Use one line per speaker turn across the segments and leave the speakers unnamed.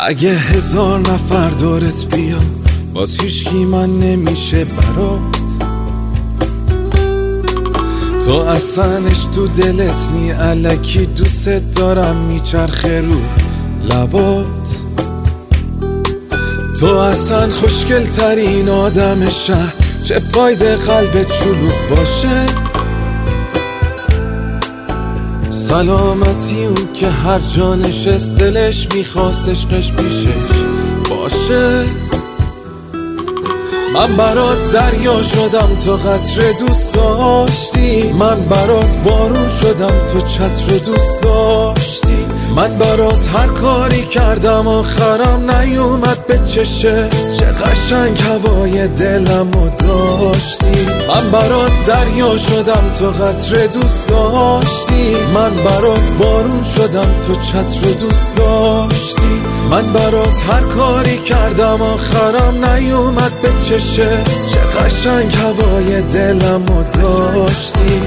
اگه 1000 نفر دورت بیان باز هیچکی من نمیشه برات. تو اصلش تو دلت نی، الکی دوست دارم میچرخه رو لبات. تو اصلا خوشگل ترین آدم شهر، چه فایده قلبت شلوغ باشه. سلامتی اون که هر جا نشست دلش میخواست عشقش پیشش باشه. من برات دریا شدم تو قطره دوست داشتی، من برات بارون شدم تو چتر دوست داشتی. من برات هر کاری کردم آخرم نیومد به چشت، چه قشنگ هوای دلمو داشتی. من برات دریا شدم تو قطره دوست داشتی، من برات بارون شدم تو چتر دوست داشتی. من برات هر کاری کردم آخرم نیومد به چشت، چه قشنگ هوای دلمو داشتی.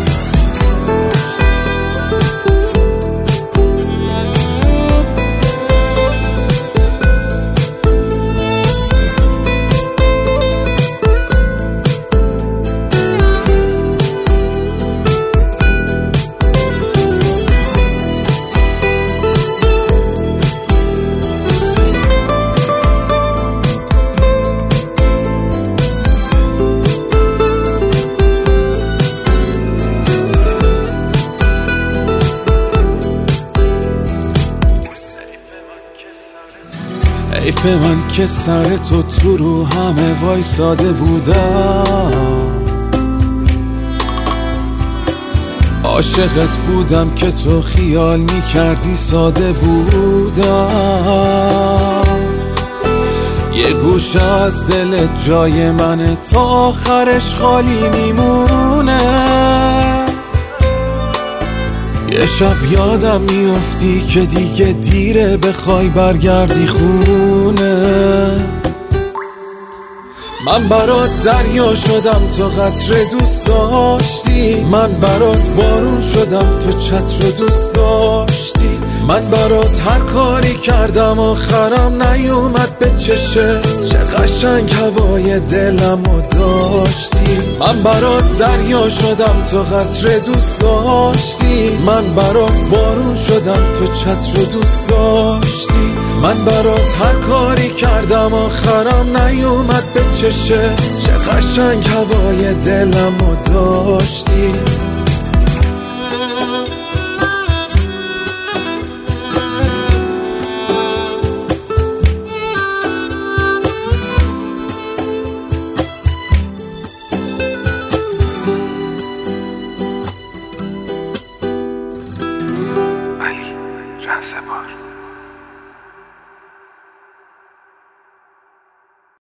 حیف من که سر تو رو همه وایساده بودم. عاشقت بودم که تو خیال میکردی ساده بودم. یه گوشه از دلت جای منه تا آخرش خالی میمونه. یه شب یادم میافتی که دیگه دیره بخوای برگردی خونه. من برات دریا شدم تو قطره دوست داشتی، من برات بارون شدم تو چتر دوست داشتی. من برات هر کاری کردم آخرم نیومد به چشت، چه قشنگ هوای دلمو داشتی. من برات دریا شدم تو قطره دوست داشتی، من برات بارون شدم تو چتر دوست داشتی. من برات هر کاری کردم آخرم نیومد به چشت، چه قشنگ هوای دلمو داشتی.
علی رهسپار.